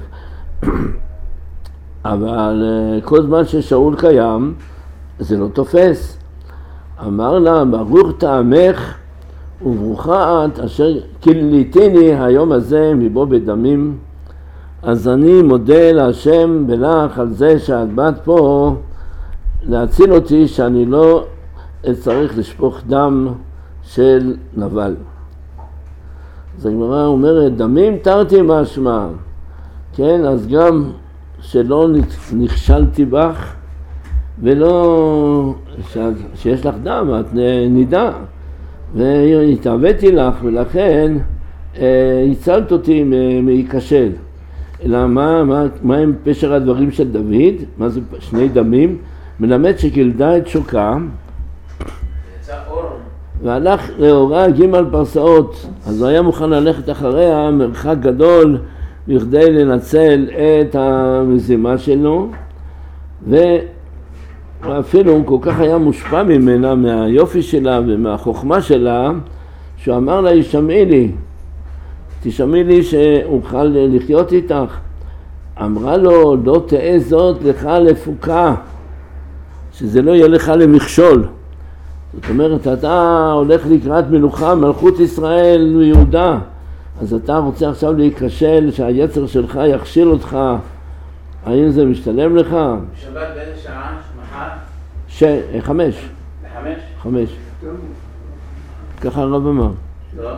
אבל כל זמן ששאול קיים, זה לא תופס. אמר לה, ברוך טעמך וברוכה את אשר קילליתני היום הזה מבוא בדמים. אז אני מודה להשם ולך על זה שאת באת פה להציל אותי, שאני לא צריך לשפוך דם של נבל. אז הגמרא אומרת, דמים תרתי משמע, כן, אז גם שלא נכשלתי בך, ולא ש... שיש לך דם, את נידה, והתאבדתי לך, ולכן אה, הצלת אותי מהיכשל. אלא מה, מה, מה הם פשר הדברים של דוד? מה זה שני דמים? מלמד שגילדה את שוקה, והלך לאורה ג' פרסאות, אז הוא היה מוכן ללכת אחריה מרחק גדול בכדי לנצל את המזימה שלו, ואפילו הוא כל כך היה מושפע ממנה, מהיופי שלה ומהחוכמה שלה, שהוא אמר לה, ישמעי לי, תשמעי לי שאוכל לחיות איתך. אמרה לו, לא תהיה זאת לך לפוקה, שזה לא יהיה לך למכשול. זאת אומרת, אתה הולך לקראת מלוכה, מלכות ישראל ויהודה, אז אתה רוצה עכשיו להיכשל, שהיצר שלך יכשיל אותך. האם זה משתלם לך? שבת באיזה שעה? מחר? ש... חמש. בחמש? חמש. ככה הרב אמר. לא.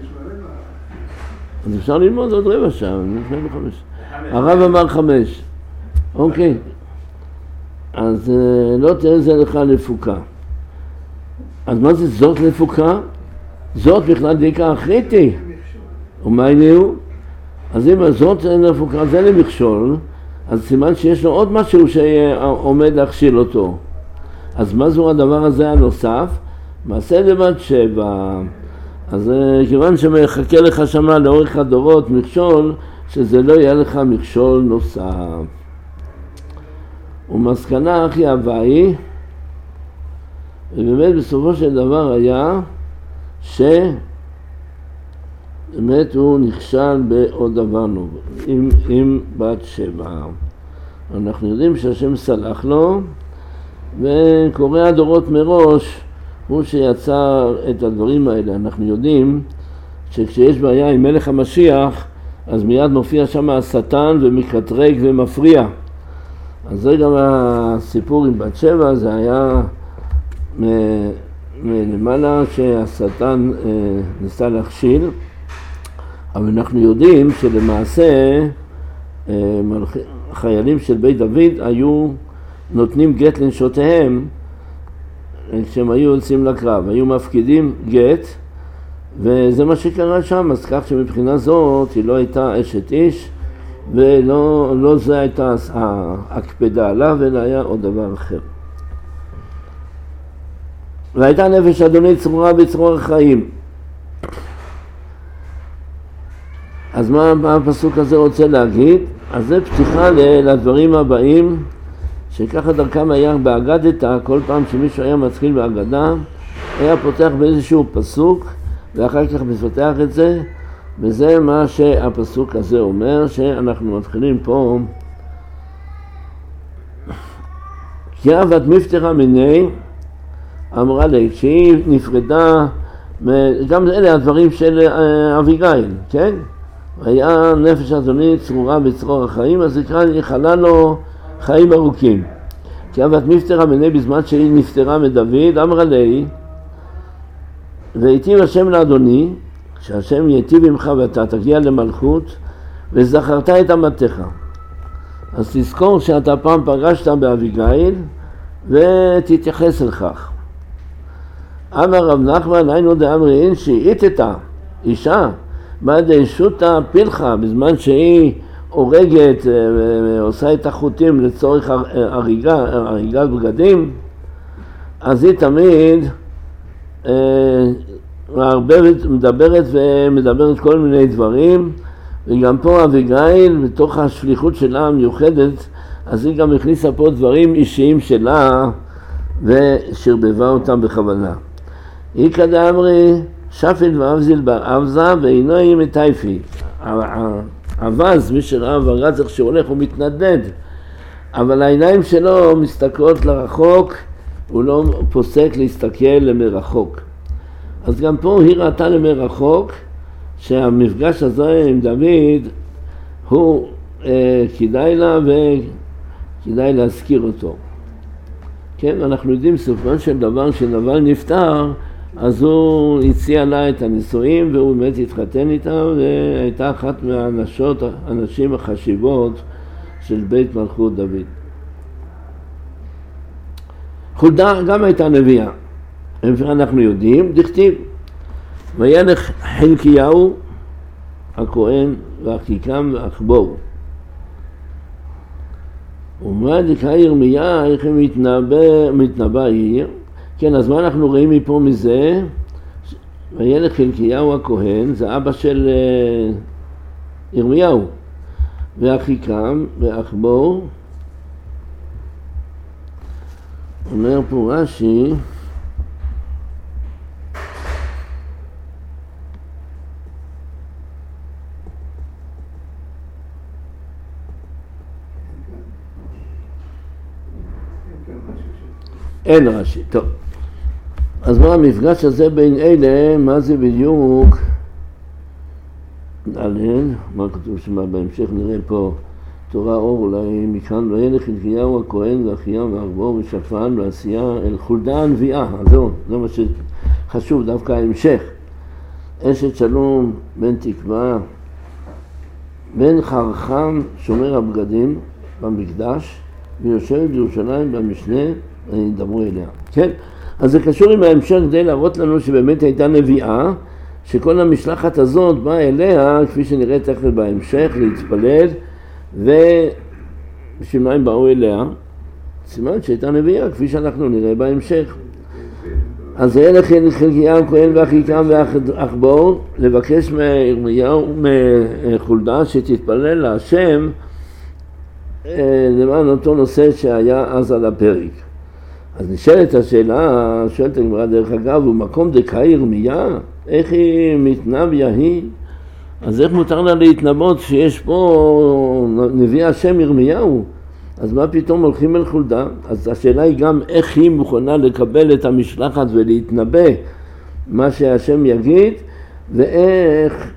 אז אפשר ללמוד עוד רבע שעה, לפני בחמש. הרב אמר חמש. אוקיי. אז לא תהיה זה לך לפוקה. אז מה זה זאת לפוקה? זאת בכלל דיקה אחריתי. ומה יהיו? אז אם זאת לפוקה זה למכשול, אז סימן שיש לו עוד משהו שעומד להכשיל אותו. אז מה זו הדבר הזה הנוסף? מעשה לבת שבע. אז כיוון שמחכה לך שמה לאורך הדורות מכשול, שזה לא יהיה לך מכשול נוסף. ומסקנה אחי הוואי, ובאמת בסופו של דבר היה שבאמת הוא נכשל בעוד דבר נוב, עם, עם בת שבע. אנחנו יודעים שהשם סלח לו, וקורא הדורות מראש הוא שיצר את הדברים האלה. אנחנו יודעים שכשיש בעיה עם מלך המשיח, אז מיד מופיע שם השטן ומקטרג ומפריע. אז זה גם הסיפור עם בת שבע, זה היה מלמעלה שהשטן ניסה להכשיל, אבל אנחנו יודעים שלמעשה החיילים של בית דוד היו נותנים גט לנשותיהם כשהם היו יוצאים לקרב, היו מפקידים גט, וזה מה שקרה שם. אז כך שמבחינה זאת היא לא הייתה אשת איש, ולא לא זה הייתה ההקפדה עליו, אלא היה עוד דבר אחר. והייתה נפש אדוני צרורה בצרור החיים. אז מה, מה הפסוק הזה רוצה להגיד? אז זה פתיחה לדברים הבאים, שככה דרכם היה בהגדתה, כל פעם שמישהו היה מתחיל בהגדה, היה פותח באיזשהו פסוק, ואחר כך מפתח את זה, וזה מה שהפסוק הזה אומר, שאנחנו מתחילים פה. כי עבד מפתחה מיני, אמרה לי, שהיא נפרדה, גם אלה הדברים של אביגיל, כן? היה נפש אדוני צרורה בצרור החיים, אז יקרא יחלה לו חיים ארוכים. כי עבד מפתחה מיני בזמן שהיא נפטרה מדוד, אמרה לי, והיטיב השם לאדוני, שהשם ייטיב עמך ואתה תגיע למלכות, וזכרת את אמתך. אז תזכור שאתה פעם פגשת באביגיל, ותתייחס לכך. אמר רב נחמן, היינו דאמרין שהיטתה, אישה, בעד שוטה פילחה, בזמן שהיא הורגת ועושה את החוטים לצורך הריגה, הריגת בגדים, אז היא תמיד מערבבת, מדברת ומדברת כל מיני דברים, וגם פה אביגיל, בתוך השליחות שלה המיוחדת, אז היא גם הכניסה פה דברים אישיים שלה, ושרבבה אותם בכוונה. איקא דאמרי, שפל ואבזיל באבזה, ואינו היא מטייפי. האבז, מי שראה אבז איך שהולך, הוא מתנדנד. אבל העיניים שלו מסתכלות לרחוק, הוא לא פוסק להסתכל למרחוק. אז גם פה היא ראתה למרחוק, שהמפגש הזה עם דוד, הוא אה, כדאי לה וכדאי להזכיר אותו. כן, אנחנו יודעים סופו של דבר שנבל נפטר, אז הוא הציע לה את הנישואים והוא באמת התחתן איתה, והייתה אחת מהאנשות, הנשים החשיבות של בית מלכות דוד. חולדה גם הייתה נביאה, אנחנו יודעים, דכתיב, וילך חלקיהו הכהן ואחיקם ואחבור. ומה דקה ירמיה, איך היא מתנבא, מתנבא היא? כן, אז מה אנחנו רואים מפה מזה? וילך חלקיהו הכהן, זה אבא של ירמיהו, ואחיקם ואחבור. אומר פה רש"י, אין רש"י, טוב. אז מה המפגש הזה בין אלה, מה זה בדיוק? עליהן, מה כתוב שמה בהמשך, נראה פה תורה אור, אולי מכאן, וילך חלקיהו הכהן ואחיהו ואחבור ושפן ועשייה אל חולדה הנביאה, אז זהו, זה מה שחשוב, דווקא ההמשך. אשת שלום בן תקווה, בן חרחם שומר הבגדים במקדש, ויושבת בירושלים במשנה, ידברו אליה. כן? אז זה קשור עם ההמשך כדי להראות לנו שבאמת הייתה נביאה, שכל המשלחת הזאת באה אליה, כפי שנראה תכף בהמשך, להתפלל, ובשביל מה הם באו אליה? סימן שהייתה נביאה, כפי שאנחנו נראה בהמשך. אז היה לכן חלקיהו כהן ואחיקם ואחבור, לבקש מירמיהו מחולדה שתתפלל להשם למען אותו נושא שהיה אז על הפרק. אז נשאלת השאלה, שואלת הגמרא דרך אגב, הוא מקום דקה ירמיה? איך היא מתנבאה היא? אז איך מותר לה להתנבאות שיש פה נביא השם ירמיהו? אז מה פתאום הולכים אל חולדה? אז השאלה היא גם איך היא מוכנה לקבל את המשלחת ולהתנבא מה שהשם יגיד, ואיך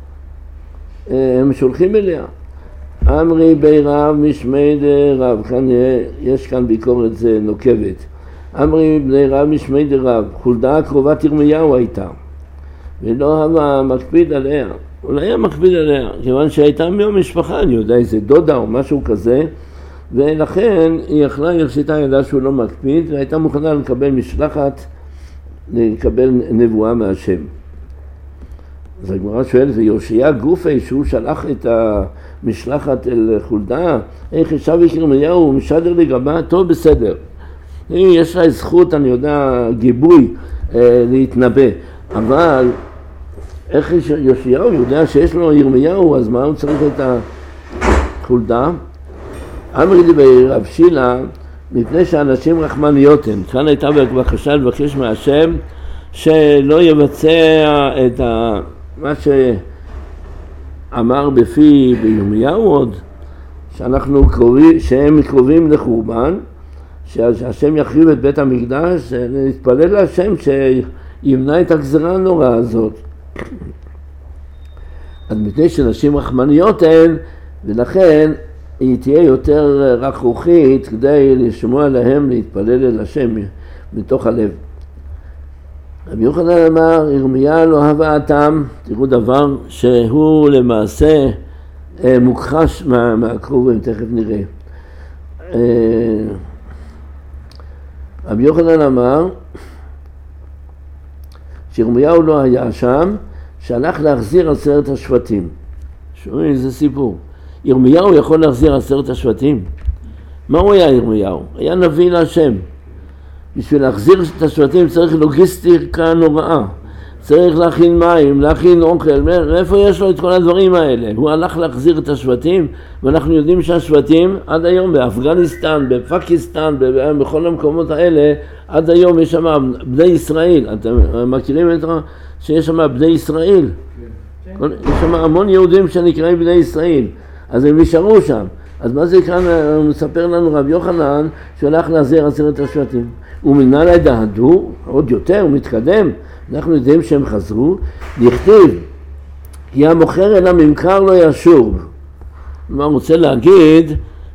הם שולחים אליה. אמרי בי רב משמי די רב, כאן יש כאן ביקורת זה נוקבת. אמרי בי רב משמי די רב, חולדה קרובת ירמיהו הייתה, ולא היה מקפיד עליה. אולי היה מקפיד עליה, כיוון שהייתה מהמשפחה, אני יודע, איזה דודה או משהו כזה, ולכן היא יכלה, הרשיתה ידעה שהוא לא מקפיד, והייתה מוכנה לקבל משלחת, לקבל נבואה מהשם. אז הגמרא שואלת, ויושע גופי שהוא שלח את המשלחת אל חולדה, איך ישב ירמיהו, הוא משדר לגבה, טוב בסדר. יש לה זכות, אני יודע, גיבוי אה, להתנבא, אבל איך יושיעהו יודע שיש לו ירמיהו, אז מה הוא צריך את החולדה? אמרי לי ברב שילה, מפני שאנשים רחמניות הם. כאן הייתה בבקשה לבקש מהשם שלא יבצע את ה... מה שאמר בפי בירמיהו עוד, שאנחנו קרובים, שהם קרובים לחורבן, שהשם יחריב את בית המקדש, נתפלל להשם שימנע את הגזרה הנוראה הזאת. אז מפני שנשים רחמניות הן, ולכן היא תהיה יותר רכרוכית כדי לשמוע להם להתפלל אל השם מתוך הלב. רבי יוחנן אמר, ירמיה לא הבאתם, תראו דבר שהוא למעשה מוכחש מה, מהקרובים, תכף נראה. רבי יוחנן אמר, שירמיהו לא היה שם, שהלך להחזיר עשרת השבטים. שומעים איזה סיפור. ירמיהו יכול להחזיר עשרת השבטים? מה הוא היה ירמיהו? היה נביא להשם. בשביל להחזיר את השבטים צריך לוגיסטיקה נוראה. צריך להכין מים, להכין אוכל, מאיפה יש לו את כל הדברים האלה? הוא הלך להחזיר את השבטים, ואנחנו יודעים שהשבטים עד היום באפגניסטן, בפקיסטן, בכל המקומות האלה, עד היום יש שם בני ישראל. אתם מכירים את זה? שיש שם בני ישראל? כן. יש שם המון יהודים שנקראים בני ישראל, אז הם נשארו שם. אז מה זה כאן, הוא מספר לנו רב יוחנן שהולך להחזיר עשרת השבטים. ומנהל הדהדו, עוד יותר, הוא מתקדם, אנחנו יודעים שהם חזרו, לכתיב, כי המוכר אל הממכר לא ישוב. כלומר, הוא רוצה להגיד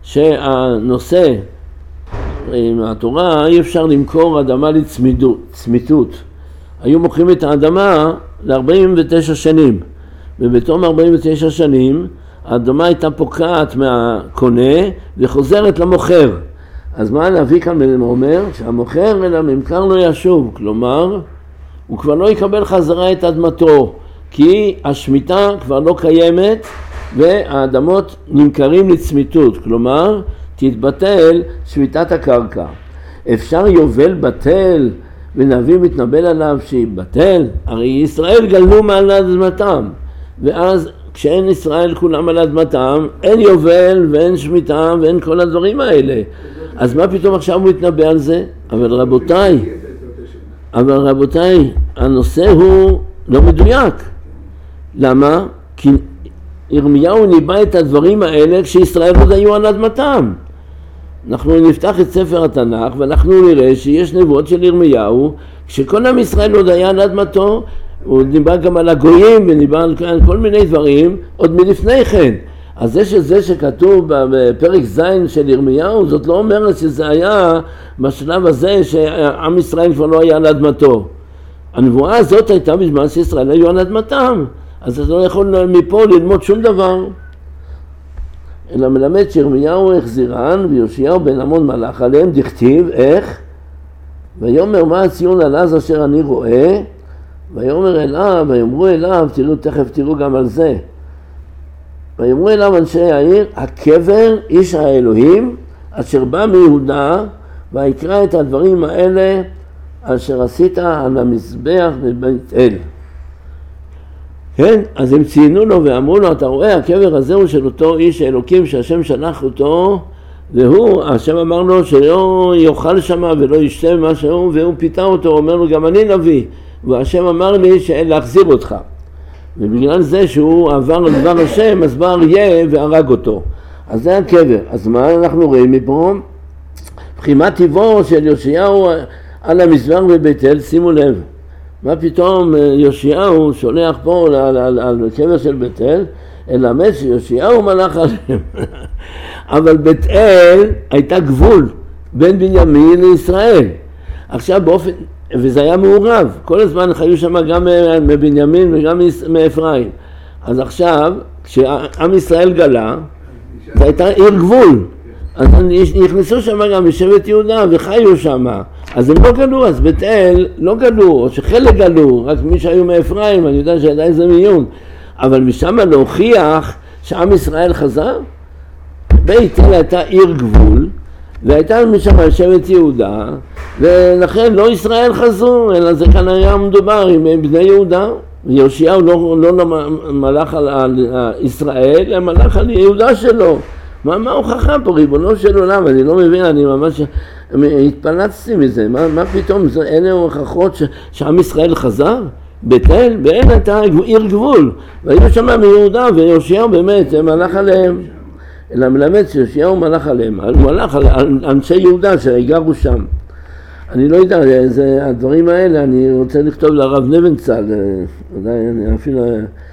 שהנושא עם התורה, אי אפשר למכור אדמה לצמיתות. היו מוכרים את האדמה ל-ארבעים ותשע שנים, ובתום ארבעים ותשע שנים, האדמה הייתה פוקעת מהקונה וחוזרת למוכר. אז מה הנביא כאן אומר? שהמוכר אל הממכר לא ישוב, כלומר, הוא כבר לא יקבל חזרה את אדמתו, כי השמיטה כבר לא קיימת והאדמות נמכרים לצמיתות, כלומר, תתבטל שמיטת הקרקע. אפשר יובל בטל ונביא מתנבל עליו שיבטל? הרי ישראל גלו מעל אדמתם, ואז כשאין ישראל כולם על אדמתם, אין יובל ואין שמיטה ואין כל הדברים האלה. אז מה פתאום עכשיו הוא מתנבא על זה? אבל רבותיי, אבל רבותיי, הנושא הוא לא מדויק. למה? כי ירמיהו ניבא את הדברים האלה כשישראל עוד היו על אדמתם. אנחנו נפתח את ספר התנ"ך ואנחנו נראה שיש נבואות של ירמיהו, כשכל עם ישראל עוד היה על אדמתו, הוא ניבא גם על הגויים וניבא על כל מיני דברים עוד מלפני כן. אז זה שזה שכתוב בפרק זין של ירמיהו, זאת לא אומרת שזה היה בשלב הזה שעם ישראל כבר לא היה על אדמתו. הנבואה הזאת הייתה בזמן שישראל היו על אדמתם, אז אתה לא יכול מפה ללמוד שום דבר. אלא מלמד שירמיהו החזירן ויושיהו בן עמון מלך עליהם, דכתיב איך? ויאמר מה הציון על אז אשר אני רואה? ויאמר אליו, ויאמרו אליו, תראו תכף תראו גם על זה. ויאמרו אליו אנשי העיר, הקבר איש האלוהים אשר בא מיהודה, ויקרא את הדברים האלה אשר עשית על המזבח בבית אל. כן, אז הם ציינו לו ואמרו לו, אתה רואה, הקבר הזה הוא של אותו איש האלוקים שהשם שלח אותו, והוא, השם אמר לו שלא יאכל שמה ולא ישתה משהו, והוא פיתה אותו, הוא אומר לו, גם אני נביא, והשם אמר לי להחזיר אותך. ובגלל זה שהוא עבר לדבר השם, אז בא אריה והרג אותו. אז זה הקבר. אז מה אנחנו רואים מפה? בחימת טבעו של יאשיהו על המזבח בבית אל, שימו לב. מה פתאום יאשיהו שולח פה על, על, על, על קבר של בית אל, אלא מת שיאשיהו מלך עליהם. אבל בית אל הייתה גבול בין בנימין לישראל. עכשיו באופן... וזה היה מעורב, כל הזמן חיו שם גם מבנימין וגם מאפרים. אז עכשיו, כשעם ישראל גלה, זו הייתה עיר גבול. אז נכנסו שם גם משבט יהודה וחיו שם. אז הם לא גלו, אז בית אל לא גלו, או שחלק גלו, רק מי שהיו מאפרים, אני יודע שידע איזה מיון. אבל משם להוכיח שעם ישראל חזר, בית אל הייתה עיר גבול, והייתה משם שבט יהודה, ולכן לא ישראל חזרו, אלא זה כאן היה מדובר עם בני יהודה. ויאשיהו לא, לא, לא מלך על, על, על ישראל, אלא מלך על יהודה שלו. מה, מה הוכחה פה, ריבונו של עולם? אני לא מבין, אני ממש התפלצתי מזה. מה, מה פתאום, זה, אלה הוכחות ש, שעם ישראל חזר? בית אל, באל הייתה עיר גבול, והיו שם מיהודה, ויאשיהו באמת מלך עליהם. אלא מלמד שיאשיהו מלך עליהם, הוא מלך על, על אנשי יהודה שהגרו שם. אני לא יודע, זה, הדברים האלה, אני רוצה לכתוב לרב נבנצל, אני אפילו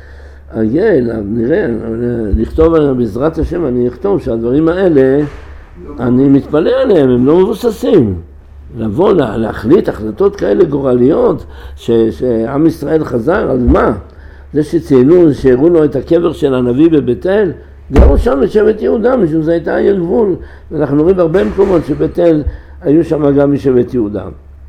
אגיע אליו, נראה, לכתוב בעזרת השם, אני אכתוב שהדברים האלה, אני מתפלא עליהם, הם לא מבוססים. לבוא, להחליט החלטות כאלה גורליות, ש, שעם ישראל חזר, אז מה? זה שציינו, שהראו לו את הקבר של הנביא בבית אל, גרו שם לשבט יהודה, משום זה הייתה עיר גבול, ואנחנו רואים הרבה מקומות שבית אל, היו שם גם משבט יהודה.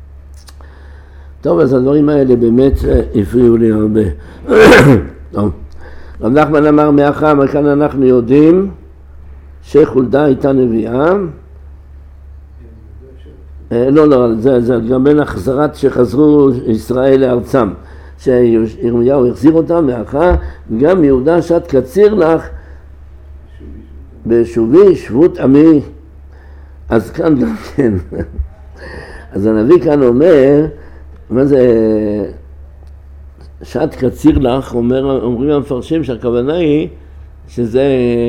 טוב, אז הדברים האלה באמת הפריעו לי הרבה. טוב. רב נחמן אמר מאחר, אבל כאן אנחנו יודעים שחולדה הייתה נביאה. לא, לא, זה, זה גם בין החזרת שחזרו ישראל לארצם. שירמיהו החזיר אותם מאחר, וגם יהודה שת קציר לך בשובי שבות עמי. אז כאן גם כן, אז הנביא כאן אומר, מה זה שת קציר לך, אומר, אומרים המפרשים שהכוונה היא שזה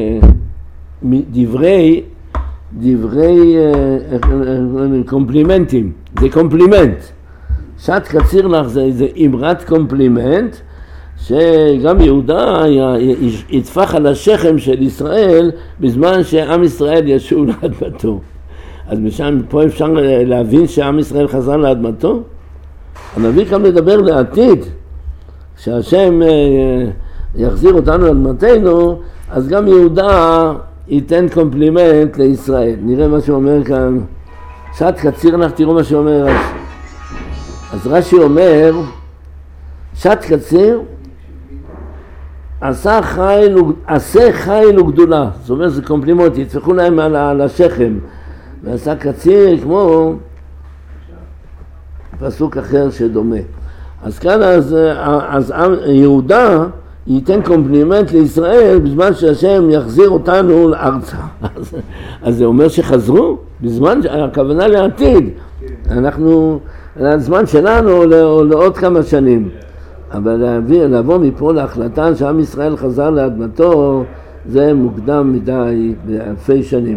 דברי, דברי קומפלימנטים, זה קומפלימנט. שת קציר לך זה, זה אמרת קומפלימנט, שגם יהודה יטפח על השכם של ישראל בזמן שעם ישראל ישוב לאדמתו. אז משם, פה אפשר להבין שעם ישראל חזר לאדמתו. הנביא כאן מדבר לעתיד, שהשם יחזיר אותנו לאדמתנו, אז גם יהודה ייתן קומפלימנט לישראל. נראה מה שהוא אומר כאן. שת קציר לך, תראו מה שהוא אומר. אז רש"י אומר, שת קציר, עשה חיל, עשה חיל וגדולה. זאת אומרת, זה קומפלימנט, יטפחו להם על, על השכם. ועשה קציר כמו פסוק אחר שדומה. אז כאן, אז, אז יהודה ייתן קומפלימנט לישראל בזמן שהשם יחזיר אותנו לארצה. אז, אז זה אומר שחזרו? בזמן, הכוונה לעתיד. אנחנו, הזמן שלנו לעוד כמה שנים. אבל להביא, לבוא מפה להחלטה שעם ישראל חזר לאדמתו, זה מוקדם מדי באלפי שנים.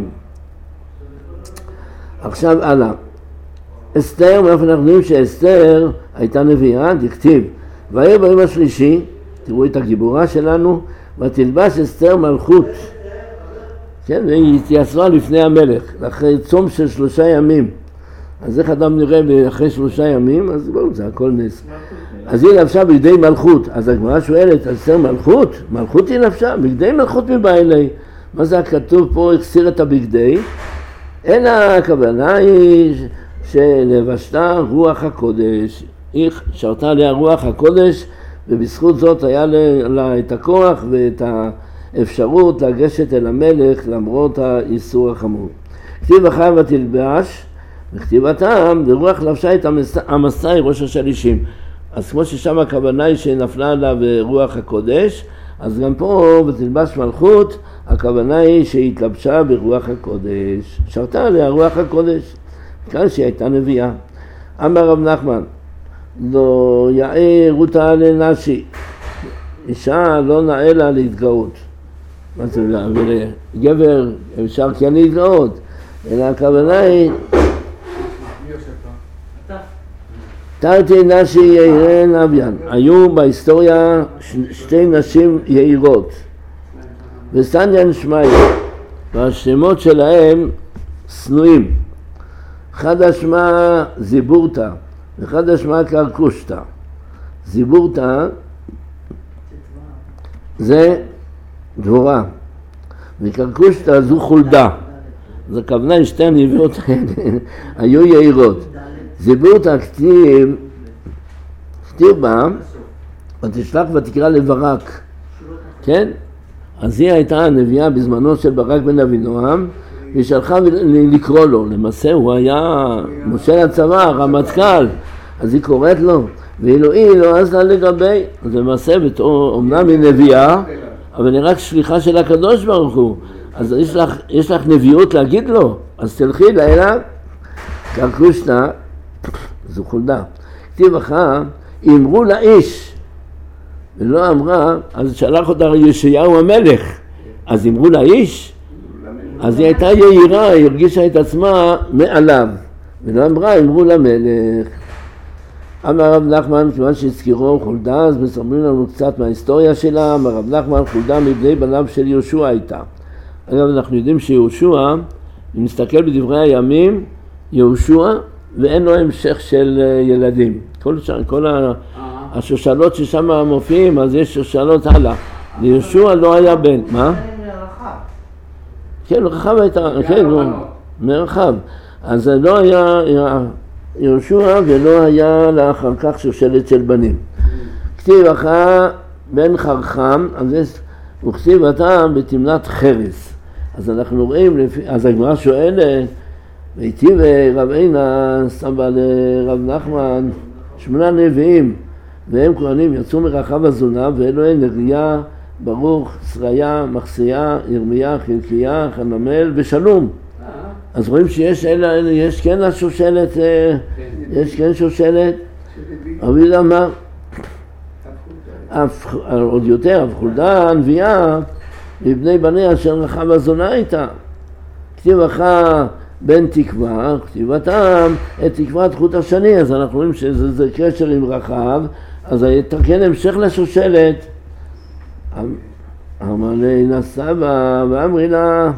עכשיו הלאה. אסתר, מאיפה אנחנו יודעים שאסתר הייתה נביאה, דכתיב. ויהי ביום השלישי, תראו את הגיבורה שלנו, ותלבש אסתר מלכות. כן, והיא התייצבה לפני המלך, אחרי צום של שלושה ימים. אז איך אדם נראה אחרי שלושה ימים? אז בואו, זה הכל נס. אז היא לבשה בגדי מלכות. אז הגמרא שואלת, אסתר מלכות? מלכות היא לבשה? בגדי מלכות מבא אלי. מה זה הכתוב פה, החסיר את הבגדי? אלא הכוונה היא שלבשתה רוח הקודש. היא שרתה עליה רוח הקודש, ובזכות זאת היה לה את הכוח ואת האפשרות לגשת אל המלך למרות האיסור החמור. כתיב אחר ותלבש, וכתיבתם, ורוח לבשה את המסאי ראש השלישים. אז כמו ששם הכוונה היא שנפלה עליו רוח הקודש, אז גם פה ותלבש מלכות, הכוונה היא שהתלבשה ברוח הקודש, שרתה עליה רוח הקודש, כאן שהיא הייתה נביאה. אמר רב נחמן, לא יאה רותה לנשי, אישה לא נאה לה להתגאות. מה זה לה? גבר אפשר כן להתגאות, אלא הכוונה היא תרתי נשי יאירן אביין. היו בהיסטוריה שתי נשים יאירות וסניין שמאי, והשמות שלהם סנויים. אחד השמה זיבורתה ואחד השמה קרקושתה. זיבורתה זה דבורה וקרקושתה זו חולדה. אז הכוונה שתי הנביאות היו יאירות. זיבורתה כתיב, כתיב בה, ותשלח ותקרא לברק, כן? אז היא הייתה הנביאה בזמנו של ברק בן אבינועם, והיא שלחה לקרוא לו, למעשה הוא היה מושל הצבא, רמטכ"ל, אז היא קוראת לו, ואלוהי לא עז לה לגבי, אז למעשה אומנם היא נביאה, אבל היא רק שליחה של הקדוש ברוך הוא, אז יש לך, יש לך נביאות להגיד לו, אז תלכי לאלה, קרקושתה, זו חולדה. כתיב אחר, אמרו לאיש, ולא אמרה, אז שלח אותה ישעיהו המלך, אז אמרו לאיש, אז היא הייתה יאירה, היא הרגישה את עצמה מעליו, ולא אמרה, אמרו למלך. אמר רב נחמן, כיוון שהזכירו חולדה, אז מספרים לנו קצת מההיסטוריה שלה. אמר רב נחמן, חולדה מבני בניו של יהושע הייתה. אגב, אנחנו יודעים שיהושע, אם נסתכל בדברי הימים, יהושע, ואין לו המשך של ילדים. כל, כל השושלות ששם מופיעים, אז יש שושלות הלאה. ליהושע לא היה בן. מה? כן, רחב הייתה, כן, מרחב. אז לא היה יהושע ולא היה לאחר כך שושלת של בנים. כתיב אחר בן חרחם, אז הוא כתיב אותם בתמנת חרס. אז אנחנו רואים, אז הגמרא שואלת, והיטיב רב עינה, סבא לרב נחמן, שמונה נביאים, והם כהנים יצאו מרחב הזונה, ואלו הן נריה, ברוך, שריה, מחסיה, ירמיה, חלקיה, חנמל ושלום. אז רואים שיש אלה, יש כן השושלת, יש כן שושלת, אבל יודע מה? עוד יותר, אף חולדה הנביאה מבני בניה של רחב הזונה הייתה. כתיב אחר בן תקווה, כתיבתם את תקוות חוט השני, אז אנחנו רואים שזה קשר עם רחב, אז יתקן המשך לשושלת. אמר לי נסבה ואמרי לה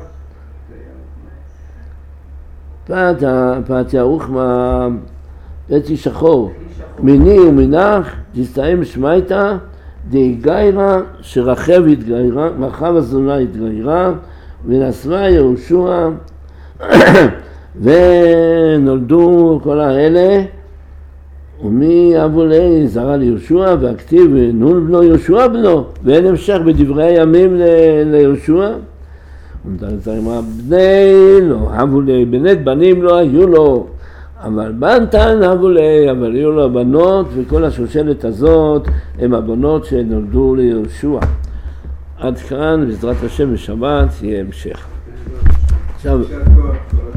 פתיה רוחמה פתי שחור מיני ומנך תסתיים שמייתה די גיירה שרחב התגיירה, רחב הזונה התגיירה ונסבה יהושע ונולדו כל האלה ומי אבו לי זרה ליהושע והכתיב נון בנו יהושע בנו ואין המשך בדברי הימים ליהושע בני לא אבו לי בנת בנים לא היו לו אבל בנתן אבו לי אבל היו לו בנות וכל השושלת הזאת הם הבנות שנולדו ליהושע. עד כאן בעזרת השם בשבת יהיה המשך. עכשיו